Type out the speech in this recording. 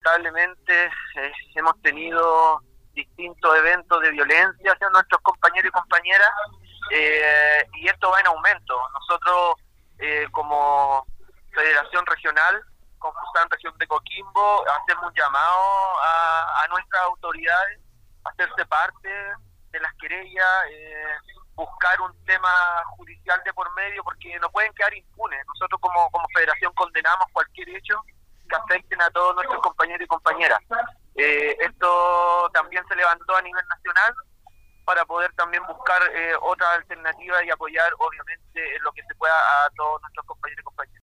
lamentablemente hemos tenido distintos eventos de violencia hacia nuestros compañeros y compañeras, y esto va en aumento. Nosotros, como Federación Regional, con Fusan Región de Coquimbo, hacemos un llamado a nuestras autoridades a hacerse parte de las querellas, buscar un tema judicial de por medio, porque no pueden quedar impunes. Nosotros como federación condenamos cualquier hecho que afecten a todos nuestros compañeros y compañeras. Esto también se levantó a nivel nacional para poder también buscar otras alternativas y apoyar obviamente en lo que se pueda a todos nuestros compañeros y compañeras.